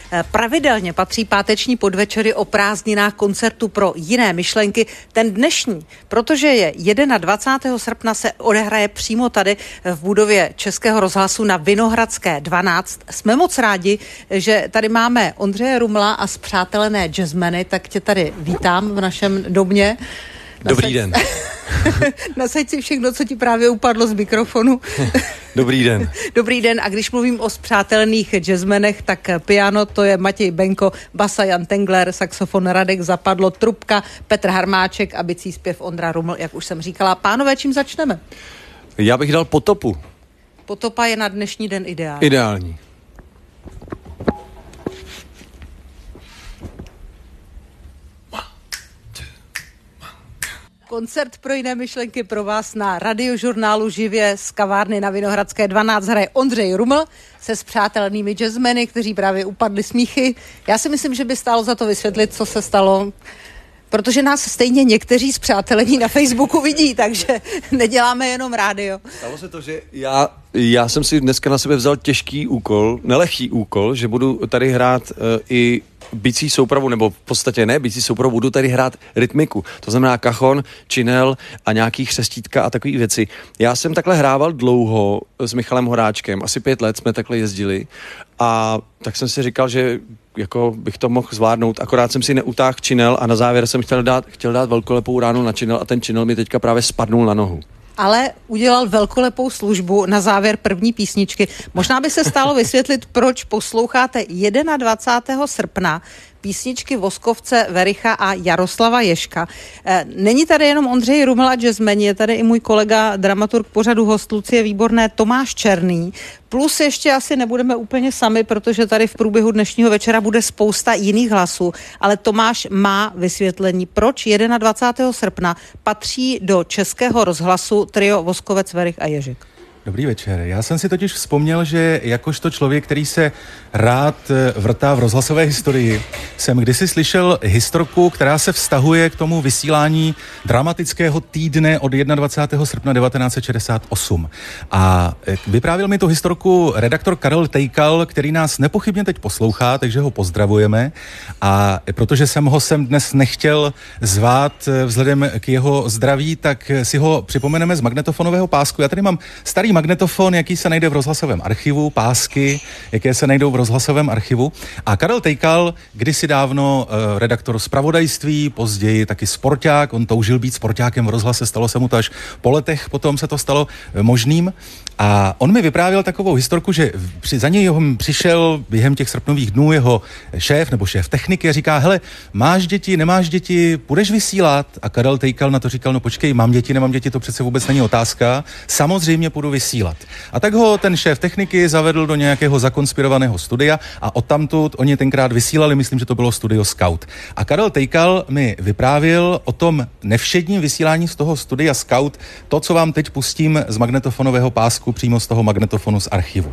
Pravidelně patří páteční podvečery o prázdninách koncertu pro jiné myšlenky. Ten dnešní, protože je 21. srpna, se odehraje přímo tady v budově Českého rozhlasu na Vinohradské 12. Jsme moc rádi, že tady máme Ondřeje Rumla a spřátelené jazzmeny, tak tě tady vítám v našem domě. Dobrý den. Nasaď si všechno, co ti právě upadlo z mikrofonu. Dobrý den. Dobrý den, a když mluvím o spřátelených jazzmenech, tak piano to je Matěj Benko, basa Jan Tengler, saxofon Radek Zapadlo, trubka Petr Harmáček a bicí zpěv Ondra Ruml, jak už jsem říkala. Pánové, čím začneme? Já bych dal Potopu. Potopa je na dnešní den ideální. Ideální. Koncert pro jiné myšlenky pro vás na Radiožurnálu živě z kavárny na Vinohradské 12 hraje Ondřej Ruml se spřátelenými jazzmeny, kteří právě upadli smíchy. Já si myslím, že by stálo za to vysvětlit, co se stalo, protože nás stejně někteří spřátelení na Facebooku vidí, takže neděláme jenom rádio. Stalo se to, že já jsem si dneska na sebe vzal těžký úkol, nelehký úkol, že budu tady hrát i bicí soupravu, nebo v podstatě ne bicí soupravu, budu tady hrát rytmiku. To znamená cajon, činel a nějaký chřestítka a takové věci. Já jsem takhle hrával dlouho s Michalem Horáčkem, asi 5 let jsme takhle jezdili a tak jsem si říkal, že jako bych to mohl zvládnout, akorát jsem si neutáhl činel a na závěr jsem chtěl dát velkolepou ránu na činel a ten činel mi teďka právě spadnul na nohu. Ale udělal velkolepou službu na závěr první písničky. Možná by se stálo vysvětlit, proč posloucháte 21. srpna písničky Voskovce Vericha a Jaroslava Ježka. Není tady jenom Ondřej Ruml a jazzmeni, je tady i můj kolega, dramaturg pořadu Host Lucie Výborné, Tomáš Černý. Plus ještě asi nebudeme úplně sami, protože tady v průběhu dnešního večera bude spousta jiných hlasů, ale Tomáš má vysvětlení, proč 21. srpna patří do Českého rozhlasu trio Voskovec, Verich a Ježek. Dobrý večer. Já jsem si totiž vzpomněl, že jakožto člověk, který se rád vrtá v rozhlasové historii, jsem kdysi slyšel historku, která se vztahuje k tomu vysílání dramatického týdne od 21. srpna 1968. A vyprávěl mi tu historku redaktor Karel Tejkal, který nás nepochybně teď poslouchá, takže ho pozdravujeme. A protože jsem ho sem dnes nechtěl zvát vzhledem k jeho zdraví, tak si ho připomeneme z magnetofonového pásku. Já tady mám starý magnetofon, jaký se najde v rozhlasovém archivu, pásky, jaké se najdou v rozhlasovém archivu. A Karel Tejkal, kdysi dávno redaktor zpravodajství, později taky sporták, on toužil být sportákem v rozhlase, stalo se mu to až po letech, potom se to stalo možným. A on mi vyprávěl takovou historku, že za něj přišel během těch srpnových dnů jeho šéf nebo šéf techniky a říká: hele, máš děti, nemáš děti, půjdeš vysílat? A Karel Tejkal na to říkal: no počkej, mám děti, nemám děti, to přece vůbec není otázka, samozřejmě půjdu vysílat. A tak ho ten šéf techniky zavedl do nějakého zakonspirovaného studia a odtamtud oni tenkrát vysílali, myslím, že to bylo studio Scout. A Karel Tejkal mi vyprávěl o tom nevšedním vysílání z toho studia Scout, to, co vám teď pustím z magnetofonového pásku, přímo z toho magnetofonu z archivu.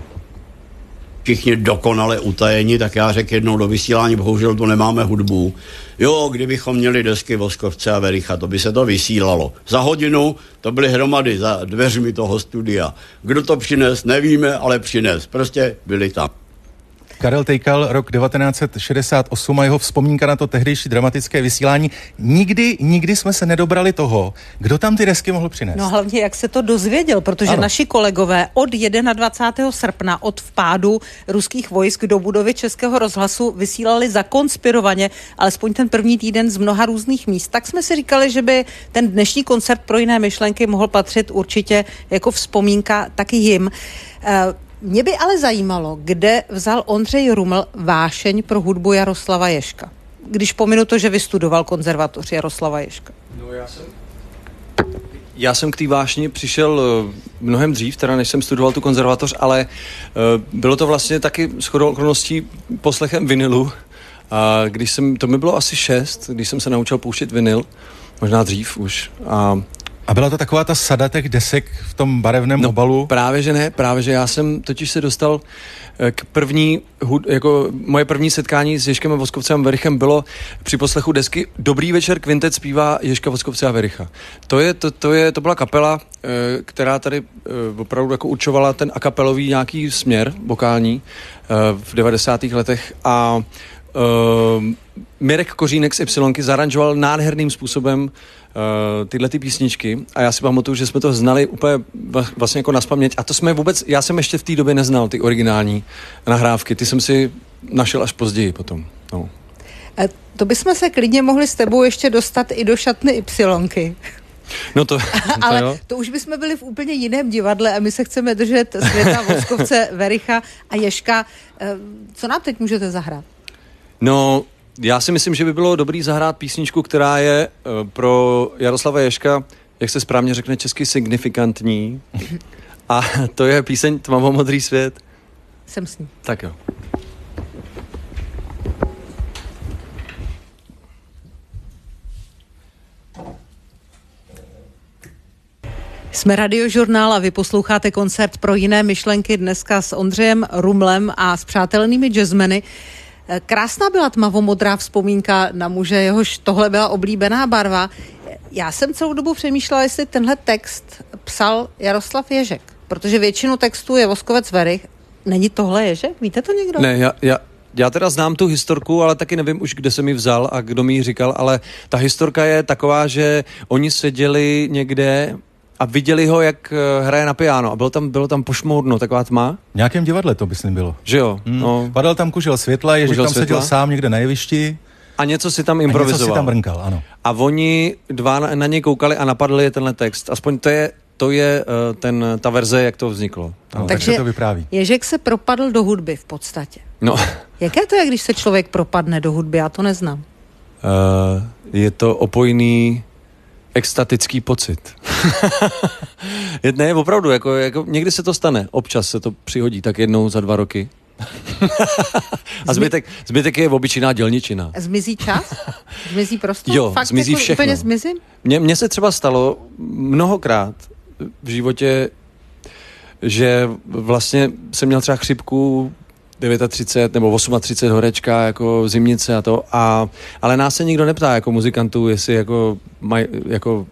Všichni dokonale utajeni, tak já řekl jednou do vysílání, bohužel tu nemáme hudbu. Jo, kdybychom měli desky Voskovce a Vericha, to by se to vysílalo. Za hodinu to byly hromady za dveřmi toho studia. Kdo to přines, nevíme, ale přines. Prostě byli tam. Karel Tejkal, rok 1968 a jeho vzpomínka na to tehdejší dramatické vysílání. Nikdy jsme se nedobrali toho, kdo tam ty desky mohl přinést. No hlavně, jak se to dozvěděl, protože ano, naši kolegové od 21. srpna, od vpádu ruských vojsk do budovy Českého rozhlasu vysílali zakonspirovaně, alespoň ten první týden z mnoha různých míst. Tak jsme si říkali, že by ten dnešní koncert pro jiné myšlenky mohl patřit určitě jako vzpomínka taky jim. Mě by ale zajímalo, kde vzal Ondřej Ruml vášeň pro hudbu Jaroslava Ježka. Když pominu to, že vystudoval konzervatoř Jaroslava Ježka. No já jsem k té vášni přišel mnohem dřív, teda než jsem studoval tu konzervatoř, ale bylo to vlastně taky shodou okolností poslechem vinilu. A to mi bylo asi 6, když jsem se naučil pouštět vinyl, možná dřív už. A A byla to taková ta sada těch desek v tom barevném obalu? Právě, že ne. Právě, že já jsem totiž se dostal k moje první setkání s Ježkem Voskovcem a Werichem bylo při poslechu desky Dobrý večer, kvintet zpívá Ježka Voskovce a Wericha. To byla kapela, která tady opravdu jako určovala ten akapelový nějaký směr vokální v 90. letech a Mirek Kořínek z Ypsilonky zaranžoval nádherným způsobem tyhle ty písničky a já si pamatuju, že jsme to znali úplně vlastně jako nazpaměť a to jsme vůbec, já jsem ještě v té době neznal ty originální nahrávky, ty jsem si našel až později potom. No. To bychom se klidně mohli s tebou ještě dostat i do šatny Ypsilonky. No to ale jo. To už bychom byli v úplně jiném divadle a my se chceme držet světa Voskovce, Wericha a Ježka. Co nám teď můžete zahrát? No, já si myslím, že by bylo dobrý zahrát písničku, která je pro Jaroslava Ježka, jak se správně řekne česky, signifikantní. A to je píseň Tmavomodrý svět. Jsem s ní. Tak jo. Jsme Radiožurnál a vy posloucháte koncert Pro jiné myšlenky dneska s Ondřejem Rumlem a s přátelnými jazzmeny. Krásná byla tmavomodrá vzpomínka na muže, jehož tohle byla oblíbená barva. Já jsem celou dobu přemýšlela, jestli tenhle text psal Jaroslav Ježek, protože většinu textů je Voskovec Werich. Není tohle Ježek? Víte to někdo? Ne, já teda znám tu historku, ale taky nevím už, kde jsem ji vzal a kdo mi ji říkal, ale ta historka je taková, že oni seděli někde a viděli ho, jak hraje na piano a bylo tam pošmoudno, taková tma. V nějakém divadle to myslím bylo. Že jo? No. Padal tam kužel světla, Ježek tam seděl sám někde na jevišti. A něco si tam improvizoval. A něco si tam brnkal, ano. A oni dva na něj koukali a napadli je tenhle text. Aspoň to je ta verze, jak to vzniklo. No, takže to vypráví. Ježek se propadl do hudby v podstatě. No. Jaké to je, když se člověk propadne do hudby? Já to neznám. Je to opojný extatický pocit. Ne, opravdu, jako někdy se to stane. Občas se to přihodí, tak jednou za 2 roky. A zbytek je obyčejná dělničina. Zmizí čas? Zmizí prostor? Jo, fakt zmizí jako všechno. Úplně zmizí? Mně se třeba stalo mnohokrát v životě, že vlastně jsem měl třeba chřipku 39 nebo 38 horečka, jako zimnice a to, ale nás se nikdo neptá jako muzikantů, jestli jako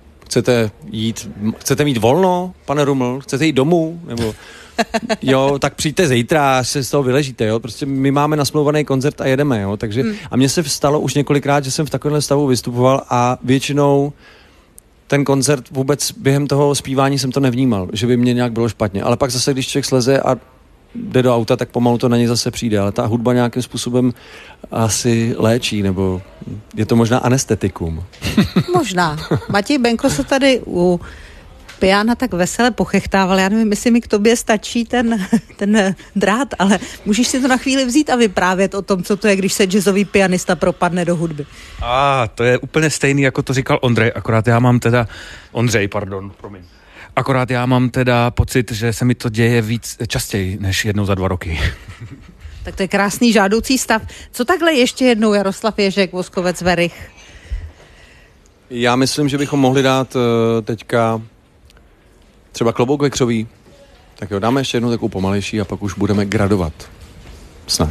chcete mít volno, pane Ruml, chcete jít domů, nebo jo, tak přijďte zítra, až se z toho vyležíte, jo, prostě my máme nasmlouvaný koncert a jedeme, jo, takže a mně se stalo už několikrát, že jsem v takovém stavu vystupoval a většinou ten koncert vůbec během toho zpívání jsem to nevnímal, že by mě nějak bylo špatně, ale pak zase, když člověk sleze a jde do auta, tak pomalu to na něj zase přijde, ale ta hudba nějakým způsobem asi léčí, nebo je to možná anestetikum. Možná. Matěj Benko se tady u piana tak vesele pochechtával, já nevím, jestli mi k tobě stačí ten drát, ale můžeš si to na chvíli vzít a vyprávět o tom, co to je, když se jazzový pianista propadne do hudby. To je úplně stejný, jako to říkal Ondřej, akorát já mám teda pocit, že se mi to děje víc častěji, než jednou za 2 roky. Tak to je krásný žádoucí stav. Co takhle ještě jednou Jaroslav Ježek, Voskovec Werich? Já myslím, že bychom mohli dát teďka třeba Klobouk vekřový. Tak jo, dáme ještě jednou takovou pomalejší a pak už budeme gradovat. Snad.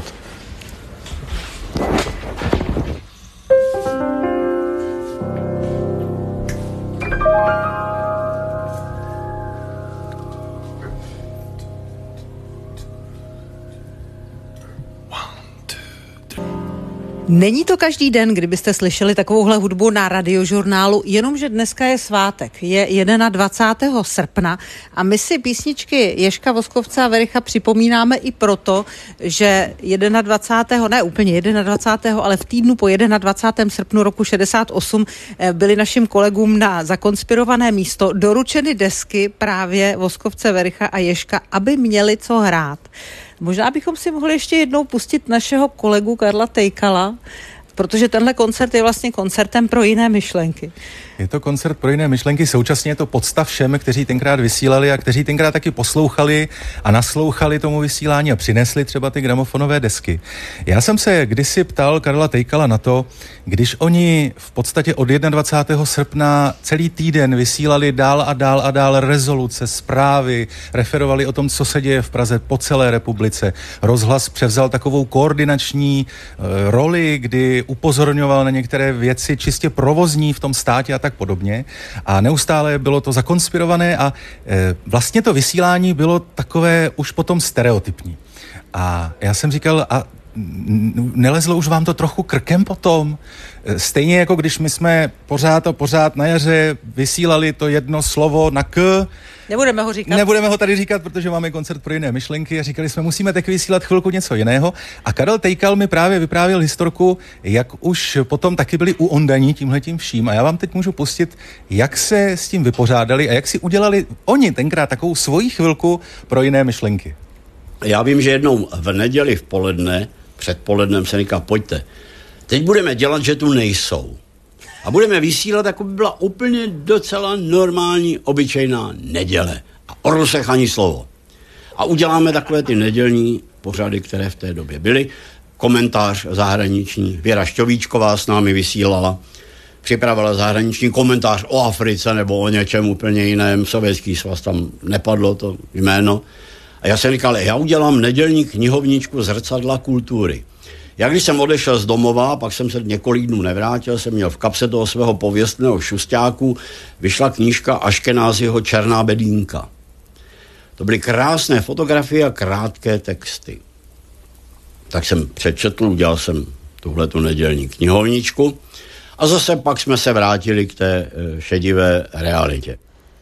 Není to každý den, kdybyste slyšeli takovouhle hudbu na Radiožurnálu, jenomže dneska je svátek, je 21. srpna a my si písničky Ježka Voskovce a Wericha připomínáme i proto, že 21. ne úplně 21. ale v týdnu po 21. srpnu roku 68 byly našim kolegům na zakonspirované místo doručeny desky právě Voskovce, Wericha a Ježka, aby měli co hrát. Možná bychom si mohli ještě jednou pustit našeho kolegu Karla Tejkala protože tenhle koncert je vlastně koncertem pro jiné myšlenky. Je to koncert pro jiné myšlenky, současně je to podsta všem, kteří tenkrát vysílali a kteří tenkrát taky poslouchali a naslouchali tomu vysílání a přinesli třeba ty gramofonové desky. Já jsem se kdysi ptal Karla Tejkala na to, když oni v podstatě od 21. srpna celý týden vysílali dál a dál a dál rezoluce, zprávy, referovali o tom, co se děje v Praze po celé republice. Rozhlas převzal takovou koordinační roli, kdy upozorňoval na některé věci čistě provozní v tom státě a tak podobně. A neustále bylo to zakonspirované a vlastně to vysílání bylo takové už potom stereotypní. A já jsem říkal, a nelezlo už vám to trochu krkem potom? Stejně jako když my jsme pořád na jaře vysílali to jedno slovo na K. Nebudeme ho tady říkat, protože máme koncert pro jiné myšlenky a říkali jsme, musíme tak vysílat chvilku něco jiného. A Karel Tejkal mi právě vyprávěl historku, jak už potom taky byli uondaní tímhletím vším. A já vám teď můžu pustit, jak se s tím vypořádali a jak si udělali oni tenkrát takovou svoji chvilku pro jiné myšlenky. Já vím, že jednou v neděli v poledne, předpolednem se říká, pojďte, teď budeme dělat, že tu nejsou. A budeme vysílat, jako by byla úplně docela normální, obyčejná neděle. A o Rusech ani slovo. A uděláme takové ty nedělní pořady, které v té době byly. Komentář zahraniční. Věra Šťovíčková s námi vysílala. Připravila zahraniční komentář o Africe nebo o něčem úplně jiném. Sovětský svaz, tam nepadlo to jméno. A já jsem říkal, já udělám nedělní knihovničku Zrcadla kultury. Já když jsem odešel z domova, pak jsem se několik dnů nevrátil, jsem měl v kapse toho svého pověstného šusťáku, vyšla knížka Aškenáziho Černá bedínka. To byly krásné fotografie a krátké texty. Tak jsem přečetl, udělal jsem tuhletu nedělní knihovničku a zase pak jsme se vrátili k té šedivé realitě.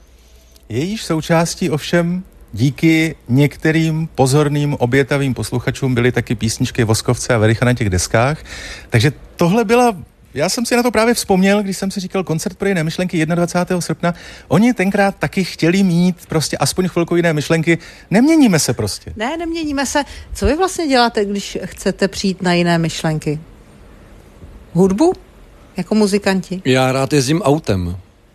Jejíž součástí ovšem díky některým pozorným obětavým posluchačům byly taky písničky Voskovce a Vericha na těch deskách. Takže tohle byla, já jsem si na to právě vzpomněl, když jsem si říkal koncert pro jiné myšlenky 21. srpna. Oni tenkrát taky chtěli mít prostě aspoň chvilku jiné myšlenky. Neměníme se prostě. Ne, neměníme se. Co vy vlastně děláte, když chcete přijít na jiné myšlenky? Hudbu? Jako muzikanti? Já rád jezdím autem.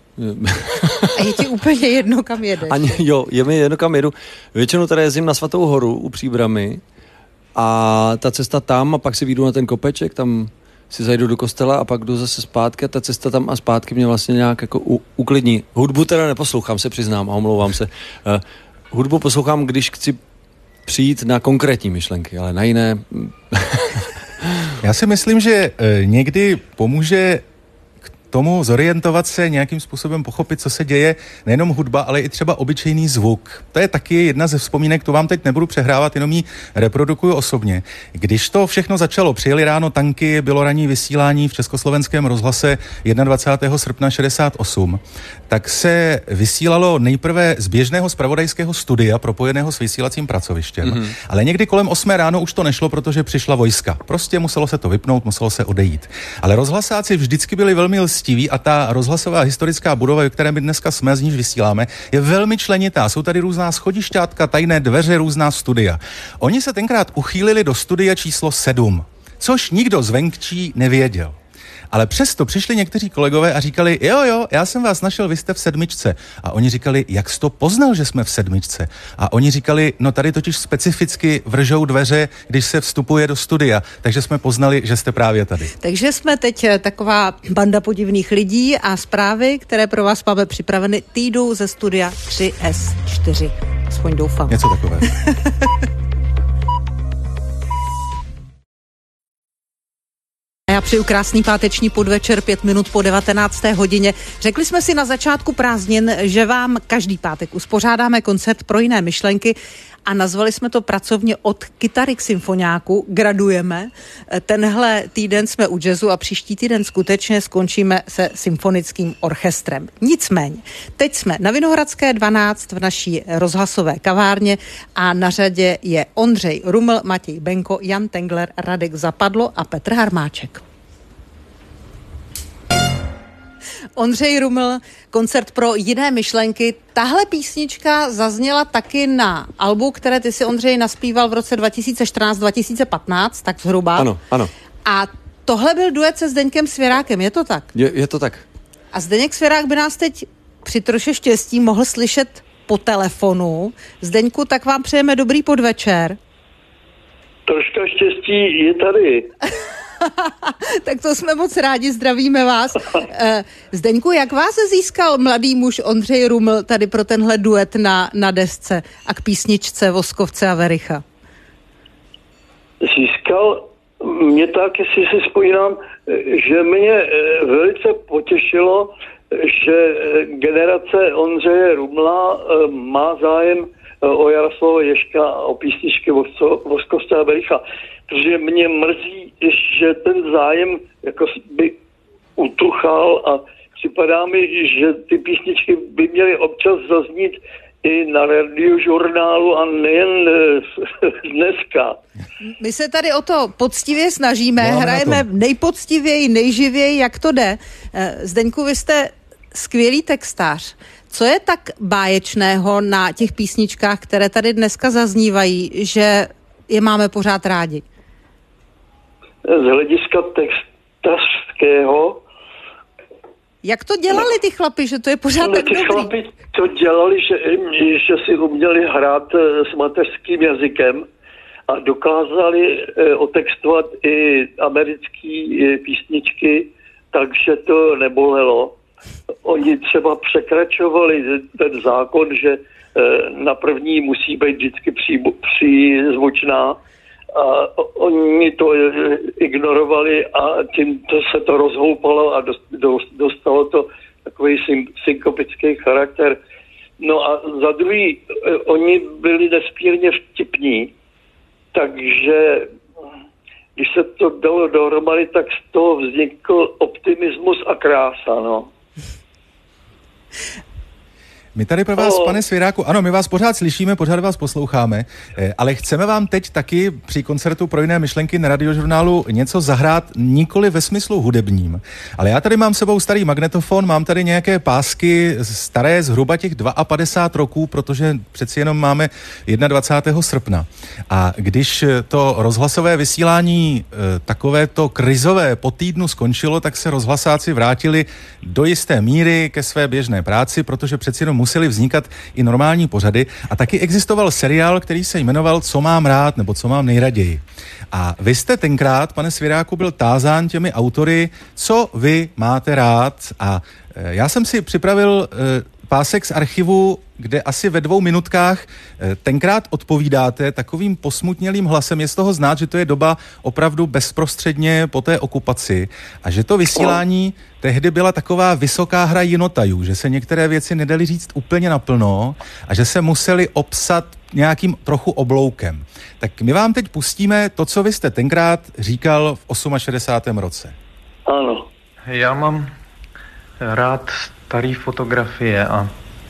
A je ti úplně jedno, kam jedeš? Je mi jedno, kam jedu. Většinou tady jezdím na Svatou horu u Příbramy a ta cesta tam a pak si vyjdu na ten kopeček, tam si zajdu do kostela a pak jdu zase zpátky a ta cesta tam a zpátky mě vlastně nějak jako uklidní. Hudbu teda neposlouchám, se přiznám a omlouvám se. Hudbu poslouchám, když chci přijít na konkrétní myšlenky, ale na jiné... Já si myslím, že někdy pomůže tomu zorientovat se, nějakým způsobem pochopit, co se děje, nejenom hudba, ale i třeba obyčejný zvuk. To je taky jedna ze vzpomínek, to vám teď nebudu přehrávat, jenom ji reprodukuju osobně. Když to všechno začalo, přijeli ráno tanky, bylo ranní vysílání v československém rozhlase 21. srpna 68, tak se vysílalo nejprve z běžného zpravodajského studia propojeného s vysílacím pracovištěm, ale někdy kolem 8 ráno už to nešlo, protože přišla vojska. Prostě muselo se to vypnout, muselo se odejít. Ale rozhlasáci vždycky byli velmi lstiví a ta rozhlasová historická budova, ve které my dneska jsme, z níž vysíláme, je velmi členitá. Jsou tady různá schodišťátka, tajné dveře, různá studia. Oni se tenkrát uchýlili do studia číslo 7, což nikdo zvenčí nevěděl. Ale přesto přišli někteří kolegové a říkali, jo, já jsem vás našel, vy jste v 7. A oni říkali, jak jsi to poznal, že jsme v 7. A oni říkali, no tady totiž specificky vržou dveře, když se vstupuje do studia, takže jsme poznali, že jste právě tady. Takže jsme teď taková banda podivných lidí a zprávy, které pro vás máme připraveny, týdou ze studia 3S4. Aspoň doufám. Něco takové. Já přeju krásný páteční podvečer, 5 minut po 19. hodině. Řekli jsme si na začátku prázdnin, že vám každý pátek uspořádáme koncert pro jiné myšlenky a nazvali jsme to pracovně od kytary k symfoniáku. Gradujeme. Tenhle týden jsme u jazzu a příští týden skutečně skončíme se symfonickým orchestrem. Nicméně, teď jsme na Vinohradské 12 v naší rozhlasové kavárně a na řadě je Ondřej Ruml, Matěj Benko, Jan Tengler, Radek Zapadlo a Petr Harmáček. Ondřej Ruml, koncert pro jiné myšlenky. Tahle písnička zazněla taky na albu, které ty si, Ondřej, naspíval v roce 2014-2015, tak zhruba. Ano. A tohle byl duet se Zdeňkem Svěrákem, je to tak? Je to tak. A Zdeněk Svěrák by nás teď při troše štěstí mohl slyšet po telefonu. Zdeňku, tak vám přejeme dobrý podvečer. Troška štěstí je tady. Tak to jsme moc rádi, zdravíme vás. Zdeňku, jak vás získal mladý muž Ondřej Ruml tady pro tenhle duet na desce a k písničce Voskovce a Vericha? Získal mě tak, jestli si vzpomínám, že mě velice potěšilo, že generace Ondřeje Rumla má zájem o Jaroslava Ježka a o písničky Voskovce a Vericha. Protože mě mrzí, že ten zájem jako by utuchal a připadá mi, že ty písničky by měly občas zaznít i na radiožurnálu a nejen dneska. My se tady o to poctivě snažíme, hrajeme nejpoctivěji, nejživěji, jak to jde. Zdeňku, vy jste skvělý textář. Co je tak báječného na těch písničkách, které tady dneska zaznívají, že je máme pořád rádi? Z hlediska textařského. Jak to dělali ty chlapi, že to je pořád tak dobrý? Ty chlapi to dělali, že si uměli hrát s mateřským jazykem a dokázali otextovat i americké písničky, takže to nebolelo. Oni třeba překračovali ten zákon, že na první musí být vždycky přízvučná, a oni to ignorovali a tím se to rozhoupalo a dostalo to takový synkopický charakter. No a za druhý, oni byli nesmírně vtipní, takže když se to dalo dohromady, tak z toho vznikl optimismus a krása, no. My tady pro vás, pane Svěráku, ano, my vás pořád slyšíme, pořád vás posloucháme, ale chceme vám teď taky při koncertu Pro jiné myšlenky na Radiožurnálu něco zahrát, nikoli ve smyslu hudebním. Ale já tady mám s sebou starý magnetofon, mám tady nějaké pásky staré zhruba těch 52 roků, protože přeci jenom máme 21. srpna. A když to rozhlasové vysílání takovéto krizové po týdnu skončilo, tak se rozhlasáci vrátili do jisté míry ke své běžné práci, protože přeci jenom museli vznikat i normální pořady a taky existoval seriál, který se jmenoval Co mám rád nebo Co mám nejraději. A vy jste tenkrát, pane Svěráku, byl tázán těmi autory, co vy máte rád, a já jsem si připravil pásek z archivu, kde asi ve 2 minutkách tenkrát odpovídáte takovým posmutnělým hlasem. Je z toho znát, že to je doba opravdu bezprostředně po té okupaci a že to vysílání tehdy byla taková vysoká hra jinotajů, že se některé věci nedali říct úplně naplno a že se museli obsat nějakým trochu obloukem. Tak my vám teď pustíme to, co vy jste tenkrát říkal v 68. roce. Ano. Já rád starý fotografie a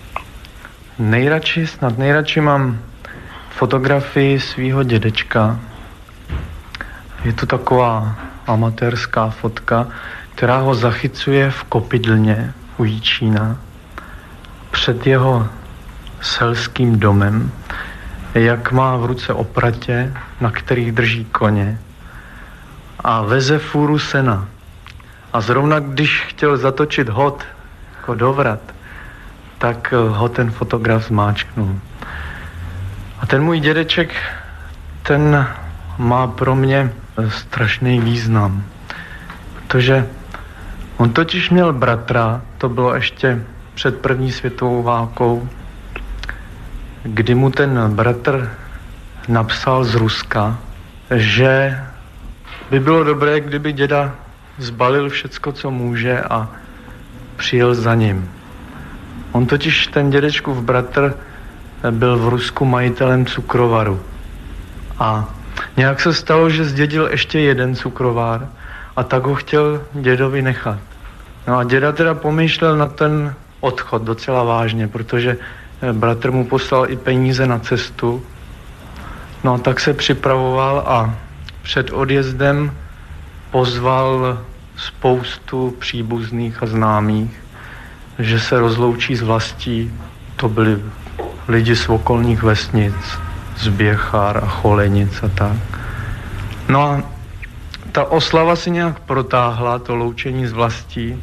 nejradši mám fotografii svýho dědečka. Je to taková amatérská fotka, která ho zachycuje v Kopidlně u Jičína před jeho selským domem, jak má v ruce opratě, na kterých drží koně a veze fůru sena. A zrovna když chtěl zatočit hod jako dovrat, tak ho ten fotograf zmáčknul. A ten můj dědeček, ten má pro mě strašný význam, protože on totiž měl bratra, to bylo ještě před první světovou válkou, kdy mu ten bratr napsal z Ruska, že by bylo dobré, kdyby děda zbalil všecko, co může a přijel za ním. On totiž, ten dědečkův bratr, byl v Rusku majitelem cukrovaru. A nějak se stalo, že zdědil ještě jeden cukrovár a tak ho chtěl dědovi nechat. No a děda teda pomýšlel na ten odchod docela vážně, protože bratr mu poslal i peníze na cestu. No a tak se připravoval a před odjezdem pozval spoustu příbuzných a známých, že se rozloučí s vlastí. To byli lidi z okolních vesnic, z Běchár a Cholenic a tak. No a ta oslava si nějak protáhla, to loučení s vlastí.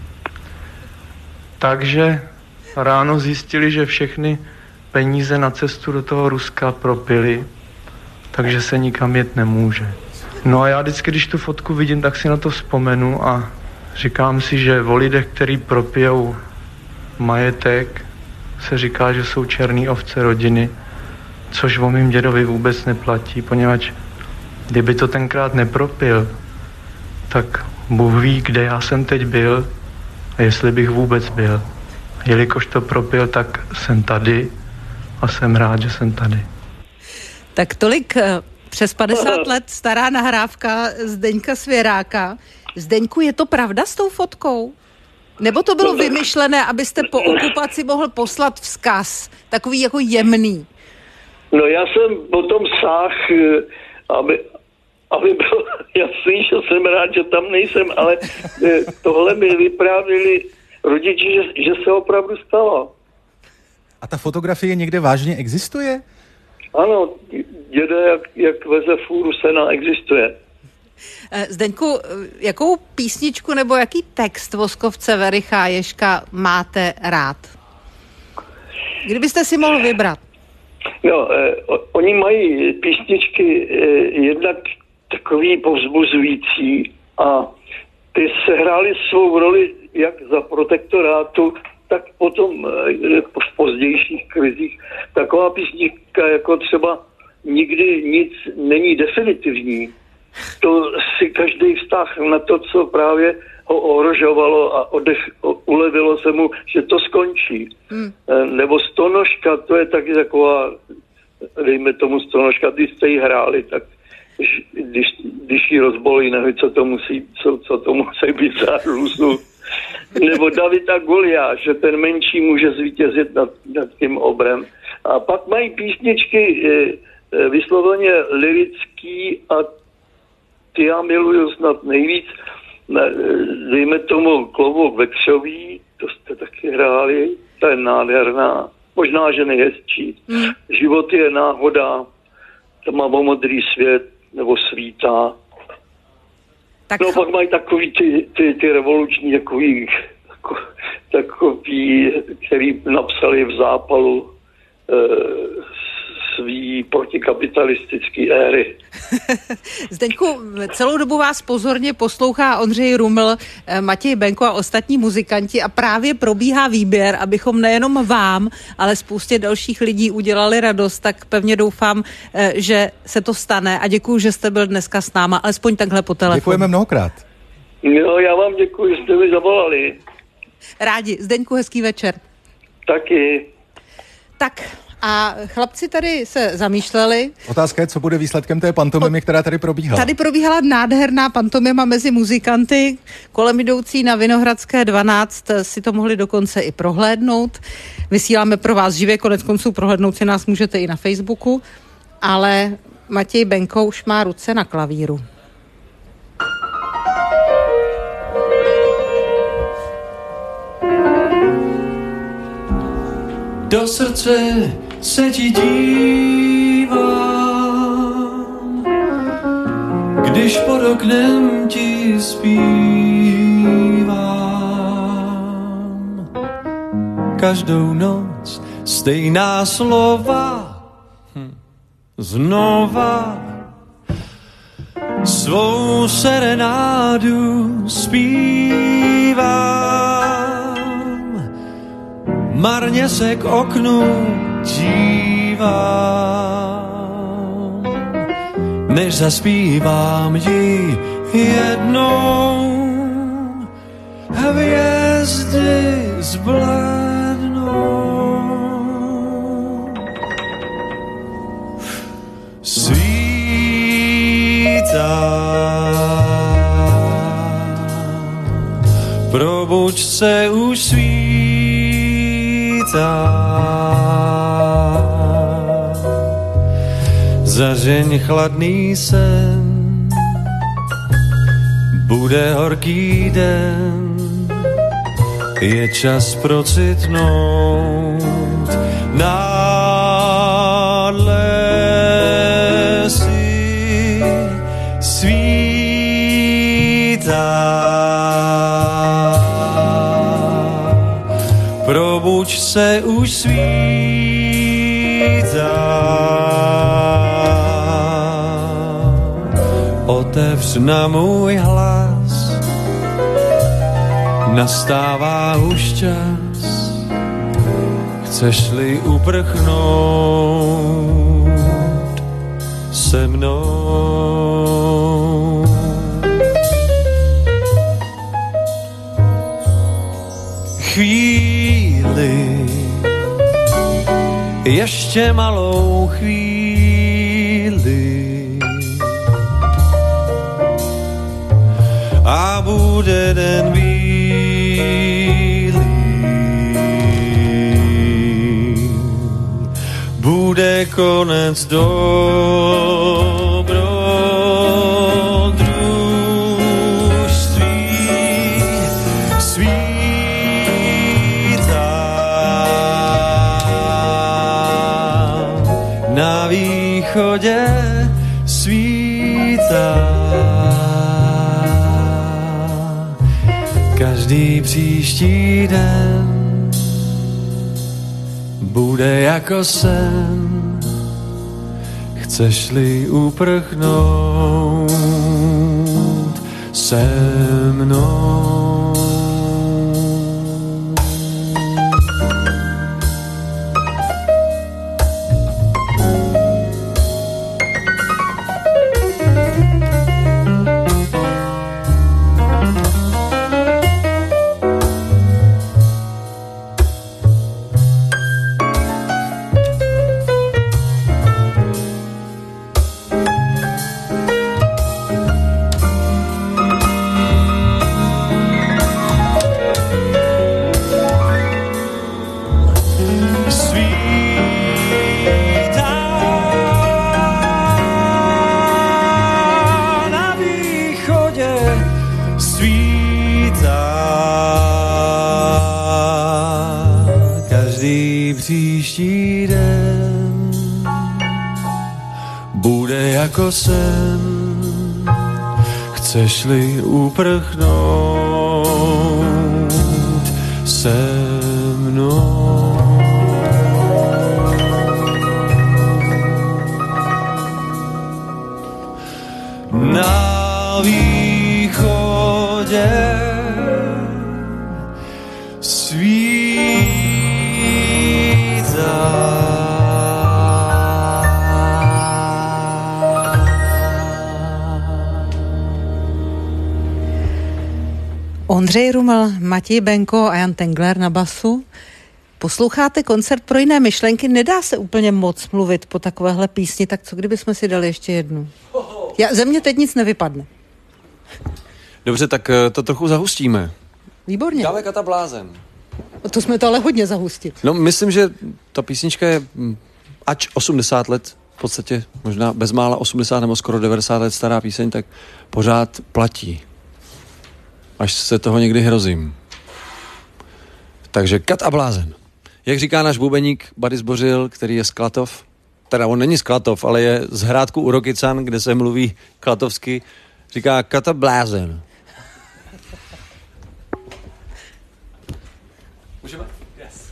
Takže ráno zjistili, že všechny peníze na cestu do toho Ruska propily, takže se nikam jet nemůže. No a já vždycky, když tu fotku vidím, tak si na to vzpomenu a říkám si, že o lidech, který propijou majetek, se říká, že jsou černý ovce rodiny, což o mým dědovi vůbec neplatí, poněvadž kdyby to tenkrát nepropil, tak Bůh ví, kde já jsem teď byl a jestli bych vůbec byl. Jelikož to propil, tak jsem tady a jsem rád, že jsem tady. Tak tolik přes 50 let stará nahrávka Zdeňka Svěráka. Zdeňku, je to pravda s tou fotkou? Nebo to bylo vymyšlené, abyste po okupaci mohl poslat vzkaz, takový jako jemný? No já jsem potom sáhl, aby bylo jasný, že jsem rád, že tam nejsem, ale tohle mi vyprávěli rodiči, že se opravdu stalo. A ta fotografie někde vážně existuje? Ano, děda, jak veze fůru sena, existuje. Zdeňku, jakou písničku nebo jaký text Voskovce, Vericha a Ježka máte rád? Kdybyste si mohl vybrat. No, oni mají písničky jednak takový povzbuzující a ty sehráli svou roli jak za protektorátu, tak potom v pozdějších krizích. Taková písnička jako třeba Nikdy nic není definitivní. To si každý vztah na to, co právě ho ohrožovalo a ulevilo se mu, že to skončí. Nebo Stonožka, to je taky taková, dejme tomu Stonožka, když jste jí hráli, tak když jí rozbolí nohy, co to musí být za hlusu. Nebo David a Goliáš, že ten menší může zvítězit nad tím obrem. A pak mají písničky vysloveně lirický a ty já miluju snad nejvíc. Dejme tomu Klobouk vepřový, to jste taky hráli, ta je nádherná, možná, že nejhezčí. Život je náhoda, to má modrý svět, nebo svítá. Tak no pak mají takový ty revoluční takový, který napsali v zápalu svý protikapitalistický éry. Zdeňku, celou dobu vás pozorně poslouchá Ondřej Ruml, Matěj Benko a ostatní muzikanti a právě probíhá výběr, abychom nejenom vám, ale spoustě dalších lidí udělali radost, tak pevně doufám, že se to stane a děkuju, že jste byl dneska s náma, alespoň takhle po telefonu. Děkujeme mnohokrát. Jo, já vám děkuji, že jste mi zavolali. Rádi. Zdeňku, hezký večer. Taky. Tak a chlapci tady se zamýšleli. Otázka je, co bude výsledkem té pantomimy, která tady probíhala. Tady probíhala nádherná pantomima mezi muzikanty. Kolem jdoucí na Vinohradské 12 si to mohli dokonce i prohlédnout. Vysíláme pro vás živě, konec konců prohlédnout si nás můžete i na Facebooku. Ale Matěj Benko už má ruce na klavíru. Do srdce se ti dívám, když pod oknem ti zpívám. Každou noc stejná slova, znova svou serenádu zpívám. Marně se k oknu dívám, než zaspívám ji jednou. Hvězdy zblednou, svítá. Probuď se, už svítá. Zařeň chladný sen, bude horký den, je čas procitnout nad lesy. 1 Probuď se, už svítá. Otevř na můj hlas, nastává už čas. Chceš-li uprchnout se mnou? Chvíli, ještě malou chvíli, a bude den bílý, bude konec dobrodružství. Na východě svítá. Každý příští den bude jako sen. Chceš-li uprchnout se mnou? Příští den bude jako sen. Chceš-li uprchnout se mnou? Na východě Ondřej Ruml, Matěj Benko a Jan Tengler na basu. Posloucháte koncert pro jiné myšlenky. Nedá se úplně moc mluvit po takovéhle písni, tak co kdybychom si dali ještě jednu? Ze mě teď nic nevypadne. Dobře, tak to trochu zahustíme. Výborně. Dáme Kata Blázen. To jsme to ale hodně zahustit. No, myslím, že ta písnička je ač 80 let, v podstatě možná bezmála 80 nebo skoro 90 let stará píseň, tak pořád platí. Až se toho někdy hrozím. Takže Kat a Blázen. Jak říká náš bubeník Badis Bořil, který je z Klatov, teda on není z Klatov, ale je z Hrádku u Rokycan, kde se mluví klatovsky, říká Kat a Blázen. Můžeme? Yes.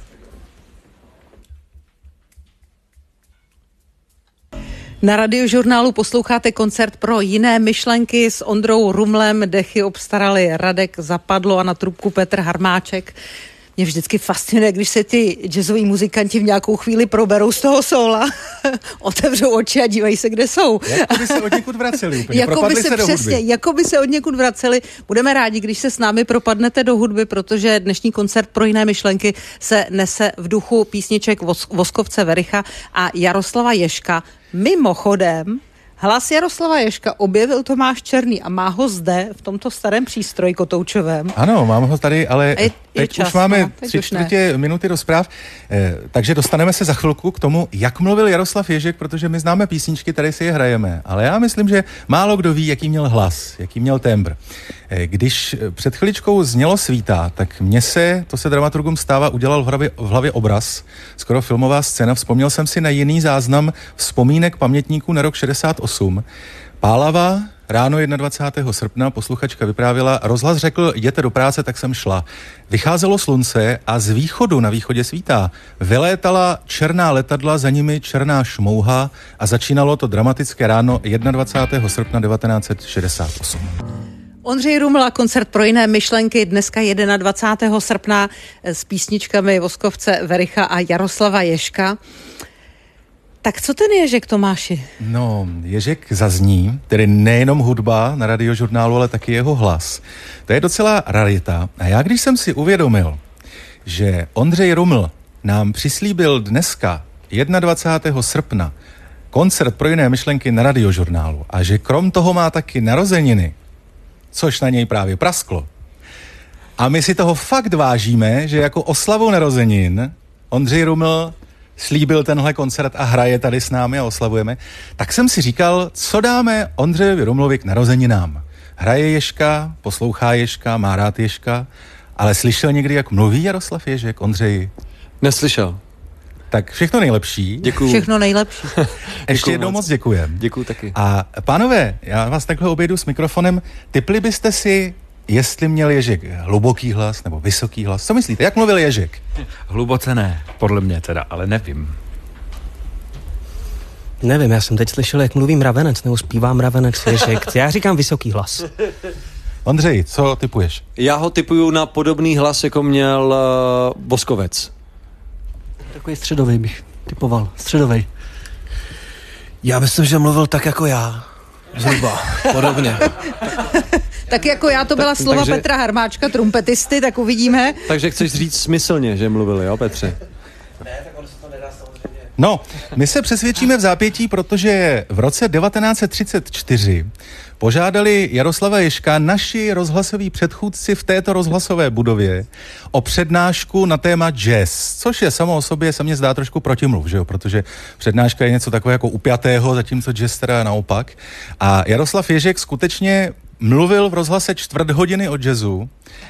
Na Radiožurnálu posloucháte koncert pro jiné myšlenky s Ondrou Rumlem. Dechy obstarali Radek Zapadlo a na trubku Petr Harmáček. Mě vždycky fascinuje, když se ty jazzoví muzikanti v nějakou chvíli proberou z toho soula, otevřou oči a dívají se, kde jsou. Jako by se od někud vraceli úplně, propadli se do hudby. Jako by se od někud vraceli. Budeme rádi, když se s námi propadnete do hudby, protože dnešní koncert pro jiné myšlenky se nese v duchu písniček Voskovce Vericha a Jaroslava Ježka. Mimochodem, hlas Jaroslava Ježka objevil Tomáš Černý a má ho zde v tomto starém přístroji kotoučovém. Ano, mám ho tady, ale teď už máme 3/4 minuty do zpráv, takže dostaneme se za chvilku k tomu, jak mluvil Jaroslav Ježek, protože my známe písničky, tady si je hrajeme, ale já myslím, že málo kdo ví, jaký měl hlas, jaký měl tembr. Když před chviličkou znělo Svítá, tak to se dramaturgům stává, udělal v hlavě obraz, skoro filmová scéna. Vzpomněl jsem si na jiný záznam vzpomínek pamětníků na rok 68. Pálava Ráno 21. srpna posluchačka vyprávěla, rozhlas řekl, jděte do práce, tak jsem šla. Vycházelo slunce a z východu, na východě svítá, vylétala černá letadla, za nimi černá šmouha a začínalo to dramatické ráno 21. srpna 1968. Ondřej Ruml a koncert pro jiné myšlenky dneska 21. srpna s písničkami Voskovce Wericha a Jaroslava Ježka. Tak co ten Ježek, Tomáši? No, Ježek zazní, tedy nejenom hudba na Radiožurnálu, ale taky jeho hlas. To je docela rarita. A já když jsem si uvědomil, že Ondřej Ruml nám přislíbil dneska 21. srpna koncert pro jiné myšlenky na Radiožurnálu a že krom toho má taky narozeniny, což na něj právě prasklo. A my si toho fakt vážíme, že jako oslavu narozenin Ondřej Ruml slíbil tenhle koncert a hraje tady s námi a oslavujeme, tak jsem si říkal, co dáme Ondřejovi Rumlovi k narozeninám. Hraje Ježka, poslouchá Ježka, má rád Ježka, ale slyšel někdy, jak mluví Jaroslav Ježek, Ondřej? Neslyšel. Tak všechno nejlepší. Děkuju. Všechno nejlepší. Ještě jednou moc děkujem. Děkuju taky. A pánové, já vás takhle obejdu s mikrofonem. Tipli byste si, jestli měl Ježek hluboký hlas nebo vysoký hlas? Co myslíte? Jak mluvil Ježek? Hluboce ne, podle mě teda, ale nevím. Nevím, já jsem teď slyšel, jak mluví mravenec, nebo zpívá mravenec Ježek. Já říkám vysoký hlas. Ondřej, co tipuješ? Já ho tipuju na podobný hlas, jako měl Voskovec. Takový středový bych typoval. Středový. Já myslím, že mluvil tak jako já. Zhruba, podobně. Tak jako já, to byla slova takže Petra Harmáčka, trumpetisty, tak uvidíme. Takže chceš říct smyslně, že mluvili, jo, Petře? Ne, tak on se to nedá samozřejmě. No, my se přesvědčíme v zápětí, protože v roce 1934 požádali Jaroslava Ježka naši rozhlasoví předchůdci v této rozhlasové budově o přednášku na téma jazz, což je samo o sobě, se mně zdá trošku protimluv, že jo? Protože přednáška je něco takové jako upjatého, zatímco jazz teda naopak. A Jaroslav Ježek skutečně mluvil v rozhlase 4 hodiny o jazzu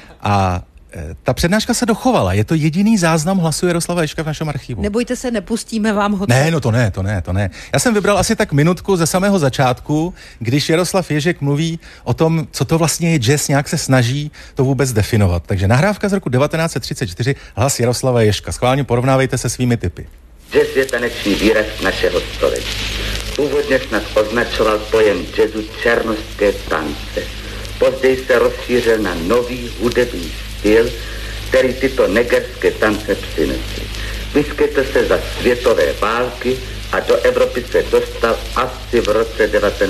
a ta přednáška se dochovala. Je to jediný záznam hlasu Jaroslava Ježka v našem archivu. Nebojte se, nepustíme vám ho. Ne, no to ne. Já jsem vybral asi tak minutku ze samého začátku, když Jaroslav Ježek mluví o tom, co to vlastně je jazz, nějak se snaží to vůbec definovat. Takže nahrávka z roku 1934, hlas Jaroslava Ježka. Schválně porovnávejte se svými tipy. Jazz je taneční výraz našeho století. Původně snad označoval pojem jazzu černostské tance. Později se rozšířil na nový hudební styl, který tyto negerské tance přinesl. Vyskytl se za světové války a do Evropy se dostal asi v roce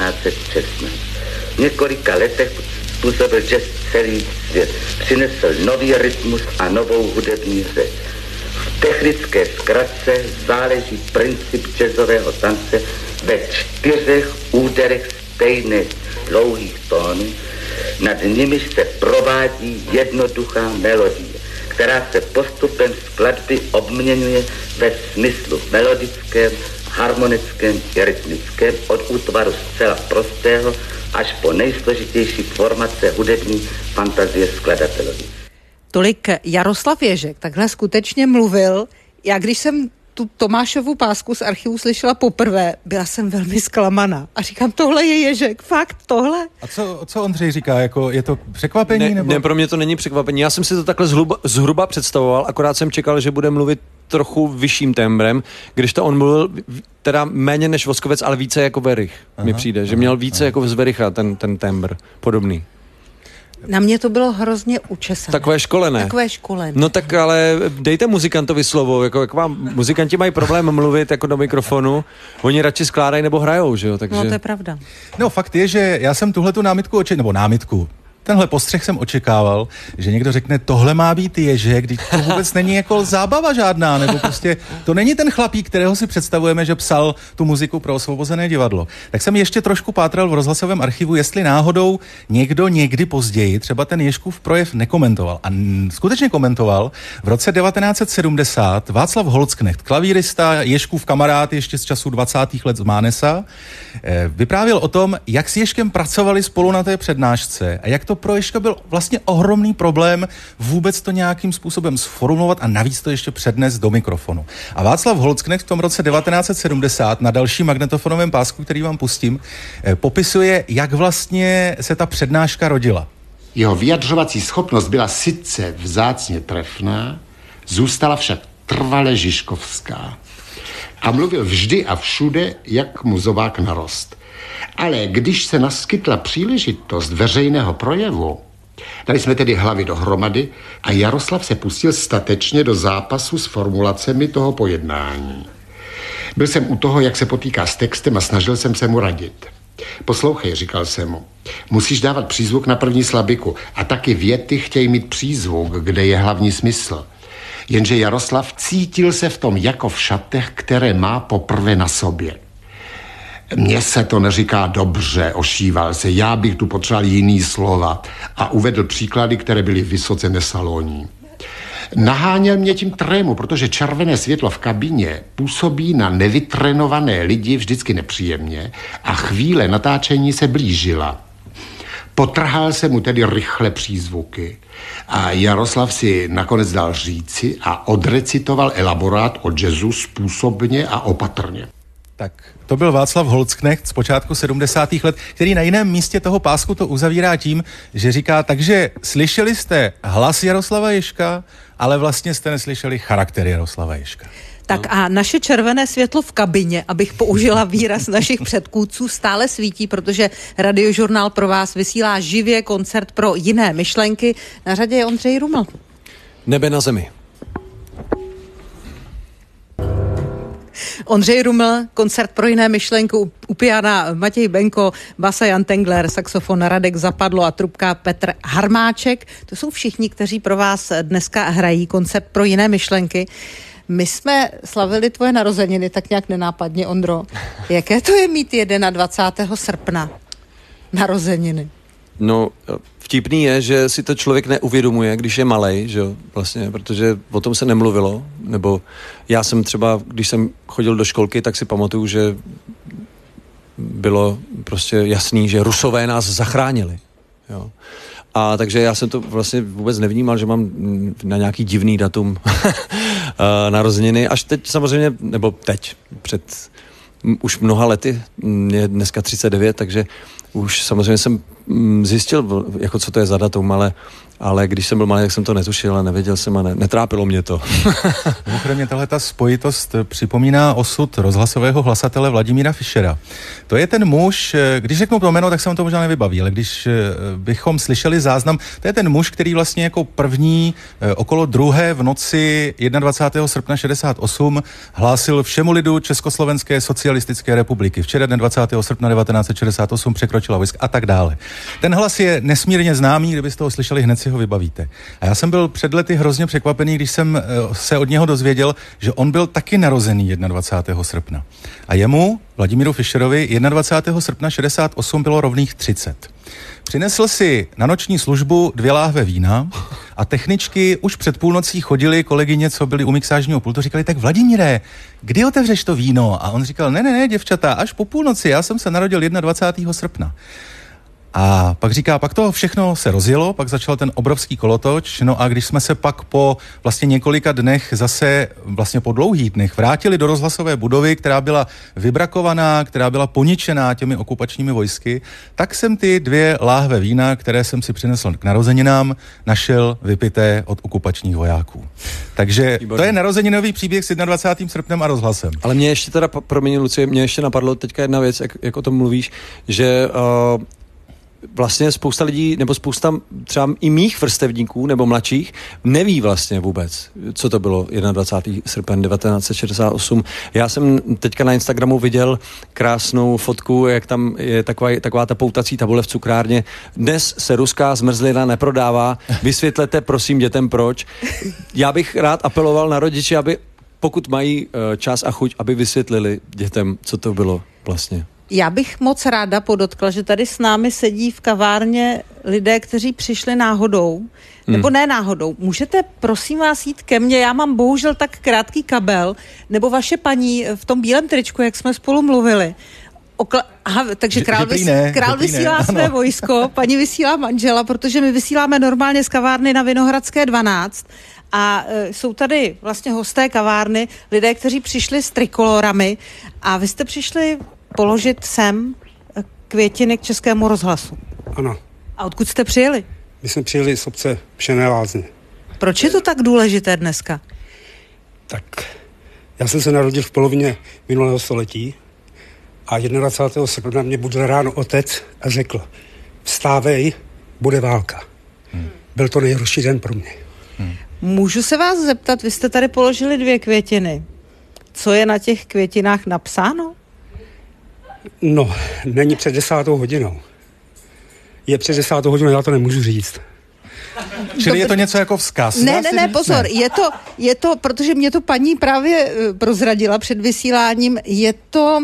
1916. V několika letech působil jazz celý svět. Přinesl nový rytmus a novou hudební řeč. V technické zkratce záleží princip jazzového tance ve 4 úderech stejných dlouhých tónů, nad nimiž se provádí jednoduchá melodie, která se postupem skladby obměňuje ve smyslu melodickém, harmonickém i rytmickém od útvaru zcela prostého až po nejsložitější formace hudební fantazie skladatelovi. Tolik Jaroslav Ježek, takhle skutečně mluvil. Já když jsem tu Tomášovu pásku z archivu slyšela poprvé, byla jsem velmi zklamaná. A říkám, tohle je Ježek, fakt tohle? A co Ondřej říká, jako je to překvapení? Ne, pro mě to není překvapení. Já jsem si to takhle zhruba představoval, akorát jsem čekal, že bude mluvit trochu vyšším tembrem, když to on mluvil teda méně než Voskovec, ale více jako Werich, mi přijde, že měl více jako z Wericha ten tembr podobný. Na mě to bylo hrozně učesané. Takové školené. No tak ale dejte muzikantovi slovo, jako vám muzikanti mají problém mluvit jako do mikrofonu, oni radši skládají nebo hrajou, že jo, takže... No to je pravda. No fakt je, že já jsem tuhletu námitku, tenhle postřeh jsem očekával, že někdo řekne, tohle má být Ježek, když to vůbec není jako zábava žádná, nebo prostě to není ten chlapík, kterého si představujeme, že psal tu muziku pro Osvobozené divadlo. Tak jsem ještě trošku pátral v rozhlasovém archivu, jestli náhodou někdo někdy později třeba ten Ježkův projev nekomentoval. A skutečně komentoval v roce 1970 Václav Holcknecht, klavírista, Ježkův kamarád ještě z času 20. let z Mánesa, vyprávěl o tom, jak s Ježkem pracovali spolu na té přednášce a jak to to pro Ježka byl vlastně ohromný problém vůbec to nějakým způsobem sformulovat a navíc to ještě přednést do mikrofonu. A Václav Holzknecht v tom roce 1970 na dalším magnetofonovém pásku, který vám pustím, popisuje, jak vlastně se ta přednáška rodila. Jeho vyjadřovací schopnost byla sice vzácně trefná, zůstala však trvale žižkovská. A mluvil vždy a všude, jak mu zobák narost. Ale když se naskytla příležitost veřejného projevu, dali jsme tedy hlavy dohromady a Jaroslav se pustil statečně do zápasu s formulacemi toho pojednání. Byl jsem u toho, jak se potýká s textem a snažil jsem se mu radit. Poslouchej, říkal jsem mu, musíš dávat přízvuk na první slabiku a taky věty chtějí mít přízvuk, kde je hlavní smysl. Jenže Jaroslav cítil se v tom jako v šatech, které má poprvé na sobě. Mně se to neříká dobře, ošíval se, já bych tu potřeboval jiný slova a uvedl příklady, které byly vysoce nesalonní. Naháněl mě tím trému, protože červené světlo v kabině působí na nevytrénované lidi vždycky nepříjemně a chvíle natáčení se blížila. Potrhal se mu tedy rychle přízvuky a Jaroslav si nakonec dal říci a odrecitoval elaborát o jazzu způsobně a opatrně. Tak to byl Václav Holzknecht z počátku 70. let, který na jiném místě toho pásku to uzavírá tím, že říká, takže slyšeli jste hlas Jaroslava Ježka, ale vlastně jste neslyšeli charakter Jaroslava Ježka. Tak a naše červené světlo v kabině, abych použila výraz našich předchůdců, stále svítí, protože Radiožurnál pro vás vysílá živě koncert pro jiné myšlenky. Na řadě je Ondřej Ruml. Nebe na zemi. Ondřej Ruml, koncert pro jiné myšlenky, u piana Matěj Benko, basa Jan Tengler, saxofon Radek Zapadlo a trubka Petr Harmáček. To jsou všichni, kteří pro vás dneska hrají koncert pro jiné myšlenky. My jsme slavili tvoje narozeniny tak nějak nenápadně, Ondro. Jaké to je mít 21. srpna narozeniny? No, vtipný je, že si to člověk neuvědomuje, když je malej, že jo, vlastně, protože o tom se nemluvilo, nebo já jsem třeba, když jsem chodil do školky, tak si pamatuju, že bylo prostě jasný, že Rusové nás zachránili, jo. A takže já jsem to vlastně vůbec nevnímal, že mám na nějaký divný datum narozeniny. Až teď samozřejmě, nebo teď, před už mnoha lety, mě dneska 39, takže už samozřejmě jsem zjistil, jako co to je za datum, ale když jsem byl malý, tak jsem to netušil a nevěděl jsem a netrápilo mě to. Mimochodem tahleta spojitost připomíná osud rozhlasového hlasatele Vladimíra Fischera. To je ten muž, když řeknu to jméno, tak se vám to možná nevybaví, ale když bychom slyšeli záznam, to je ten muž, který vlastně jako první okolo 2. v noci 21. srpna 68 hlásil všemu lidu Československé socialistické republiky. Včera den 20. srpna 1968 překročila vojsk a tak dále. Ten hlas je nesmírně známý, kdybyste ho slyšeli, hned si ho vybavíte. A já jsem byl před lety hrozně překvapený, když jsem se od něho dozvěděl, že on byl taky narozený 21. srpna. A jemu, Vladimíru Fischerovi, 21. srpna 68 bylo rovných 30. Přinesl si na noční službu 2 láhve vína a techničky už před půlnocí chodili kolegyně, co byli u mixážního pultu, říkali, tak Vladimíre, kdy otevřeš to víno? A on říkal, ne, děvčata, až po půlnoci, já jsem se narodil 21. srpna. A pak říká, pak to všechno se rozjelo, pak začal ten obrovský kolotoč, no a když jsme se pak po vlastně několika dnech zase vlastně po dlouhých dnech vrátili do rozhlasové budovy, která byla vybrakovaná, která byla poničená těmi okupačními vojsky, tak jsem ty 2 láhve vína, které jsem si přinesl k narozeninám, našel vypité od okupačních vojáků. Takže to je narozeninový příběh s 21. srpnem a rozhlasem. Ale mě ještě teda, promiň Lucie, mě ještě napadlo teďka jedna věc, jak o tom mluvíš, že vlastně spousta lidí, nebo spousta třeba i mých vrstevníků, nebo mladších, neví vlastně vůbec, co to bylo 21. srpen 1968. Já jsem teďka na Instagramu viděl krásnou fotku, jak tam je taková ta poutací tabule v cukrárně. Dnes se ruská zmrzlina neprodává. Vysvětlete prosím dětem proč. Já bych rád apeloval na rodiče, aby pokud mají čas a chuť, aby vysvětlili dětem, co to bylo vlastně. Já bych moc ráda podotkla, že tady s námi sedí v kavárně lidé, kteří přišli náhodou, nebo ne náhodou. Můžete prosím vás jít ke mně, já mám bohužel tak krátký kabel, nebo vaše paní v tom bílém tričku, jak jsme spolu mluvili. Takže král vysílá své vojsko, paní vysílá manžela, protože my vysíláme normálně z kavárny na Vinohradské 12 a jsou tady vlastně hosté kavárny, lidé, kteří přišli s trikolorami a vy jste přišli položit sem květiny k Českému rozhlasu. Ano. A odkud jste přijeli? My jsme přijeli z obce Pšené Lázně. Proč je to tak důležité dneska? Tak já jsem se narodil v polovině minulého století a 21. srpna mě budil ráno otec a řekl, vstávej, bude válka. Byl to nejhorší den pro mě. Můžu se vás zeptat, vy jste tady položili 2 květiny. Co je na těch květinách napsáno? No, není před 10. hodinou. Je před 10. hodinou, já to nemůžu říct. Čili je to něco jako vzkaz? Ne, pozor, je to, protože mě to paní právě prozradila před vysíláním, je to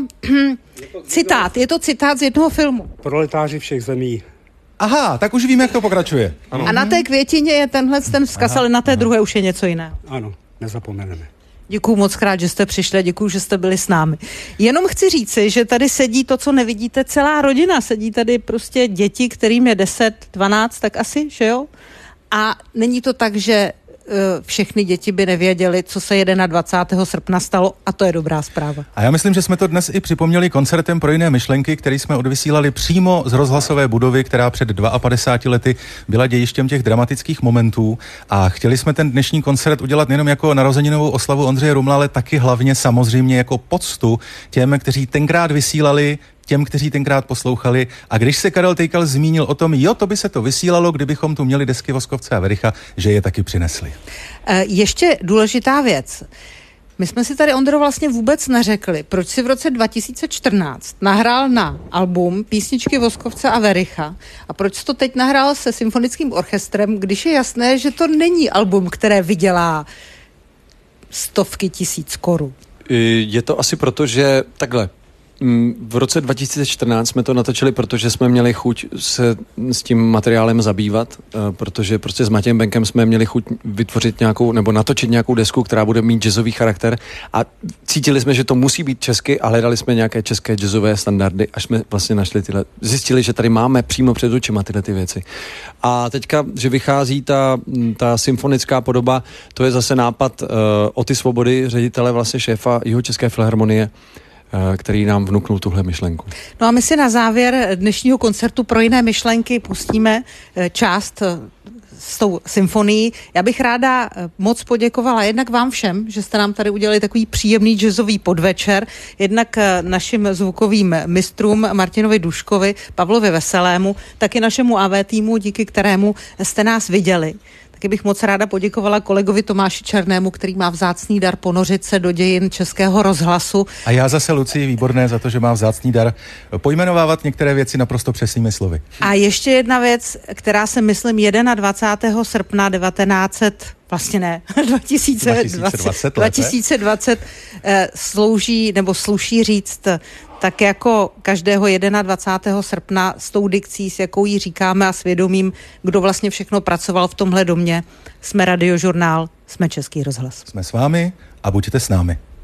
citát z jednoho filmu. Proletáři všech zemí. Aha, tak už víme, jak to pokračuje. Ano. A na té květině je ten vzkaz, ale na té druhé už je něco jiného. Ano, nezapomeneme. Děkuju moc krát, že jste přišli, děkuju, že jste byli s námi. Jenom chci říci, že tady sedí to, co nevidíte, celá rodina. Sedí tady prostě děti, kterým je 10, 12, tak asi, že jo? A není to tak, že všechny děti by nevěděly, co se 21. srpna stalo, a to je dobrá zpráva. A já myslím, že jsme to dnes i připomněli koncertem Pro jiné myšlenky, který jsme odvysílali přímo z rozhlasové budovy, která před 52 lety byla dějištěm těch dramatických momentů, a chtěli jsme ten dnešní koncert udělat nejenom jako narozeninovou oslavu Ondřeje Rumla, ale taky hlavně samozřejmě jako poctu těm, kteří tenkrát vysílali, těm, kteří tenkrát poslouchali. A když se Karel Tejkal zmínil o tom, to by se to vysílalo, kdybychom tu měli desky Voskovce a Wericha, že je taky přinesli. Ještě důležitá věc. My jsme si tady, Ondro, vlastně vůbec neřekli, proč si v roce 2014 nahrál na album písničky Voskovce a Wericha a proč to teď nahrál se symfonickým orchestrem, když je jasné, že to není album, které vydělá stovky tisíc korun. Je to asi proto, že takhle. V roce 2014 jsme to natočili, protože jsme měli chuť se s tím materiálem zabývat, protože prostě s Matějem Benkem jsme měli chuť vytvořit nějakou, nebo natočit nějakou desku, která bude mít jazzový charakter, a cítili jsme, že to musí být česky a hledali jsme nějaké české jazzové standardy, až jsme vlastně našli zjistili, že tady máme přímo před očima tyhle ty věci. A teďka, že vychází ta symfonická podoba, to je zase nápad Oty Svobody, ředitele, vlastně šéfa Jihočeské filharmonie, který nám vnuknul tuhle myšlenku. No a my si na závěr dnešního koncertu Pro jiné myšlenky pustíme část s tou symfonií. Já bych ráda moc poděkovala jednak vám všem, že jste nám tady udělali takový příjemný jazzový podvečer, jednak našim zvukovým mistrům Martinovi Duškovi, Pavlovi Veselému, taky našemu AV týmu, díky kterému jste nás viděli. Taky bych moc ráda poděkovala kolegovi Tomáši Černému, který má vzácný dar ponořit se do dějin Českého rozhlasu. A já zase Lucii Výborné za to, že má vzácný dar pojmenovávat některé věci naprosto přesnými slovy. A ještě jedna věc, která se, myslím, 21. srpna 2020 slouží nebo sluší říct tak jako každého 21. srpna s tou dikcí, s jakou jí říkáme, a svědomím, kdo vlastně všechno pracoval v tomhle domě. Jsme Radiožurnál, jsme Český rozhlas. Jsme s vámi a buďte s námi.